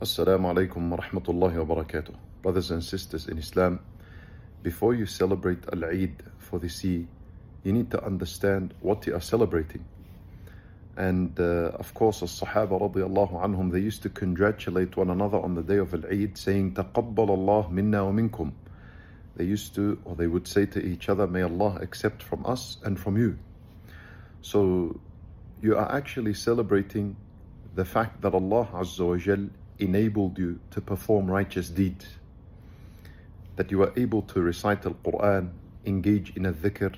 Assalamu alaikum wa rahmatullahi wa barakatuh. Brothers and sisters in Islam, before you celebrate Al-Eid for this year, you need to understand what you are celebrating. And of course, as Sahaba radiallahu anhum, they used to congratulate one another on the day of Al-Eid, saying, Taqabbal Allah minna wa minkum. They used to, or they would say to each other, may Allah accept from us and from you. So you are actually celebrating the fact that Allah Azza wa Jal enabled you to perform righteous deeds, that you are able to recite Al-Quran, engage in a dhikr,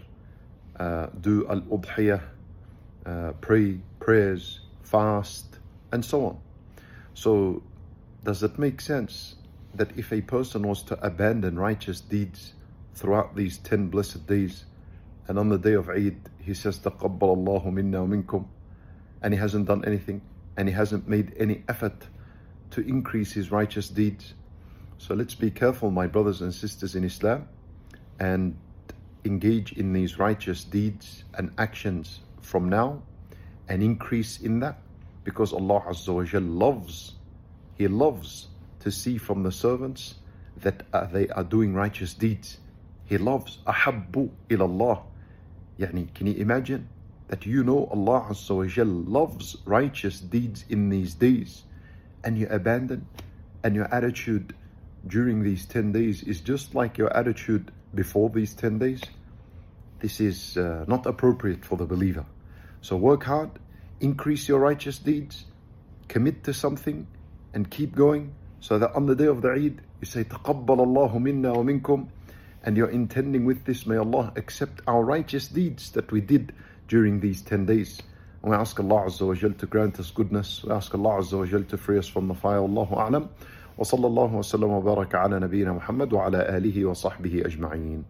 do Al-Udhiyah, pray prayers, fast, and so on. So does it make sense that if a person was to abandon righteous deeds throughout these 10 blessed days, and on the day of Eid he says Taqabbal Allahu minna wa minkum, and he hasn't done anything, and he hasn't made any effort to increase his righteous deeds? So let's be careful, my brothers and sisters in Islam, and engage in these righteous deeds and actions from now and increase in that, because Allah Azza wa Jal loves, He loves to see from the servants that they are doing righteous deeds. He loves ahabbu ilallah. Yani, can you imagine that Allah Azza wa Jal loves righteous deeds in these days, and you abandon, and your attitude during these 10 days is just like your attitude before these 10 days? This is not appropriate for the believer. So work hard, increase your righteous deeds, commit to something, and keep going, so that on the day of the Eid, you say, Taqabbal Allahu minna wa minkum, and you're intending with this, may Allah accept our righteous deeds that we did during these 10 days. And we ask Allah Azza wa Jal to grant us goodness. We ask Allah Azza wa Jal to free us from the fire. Allahu a'lam. Wa sallallahu wa sallam wa baraka ala nabiyyina Muhammad wa ala alihi wa sahbihi ajma'een.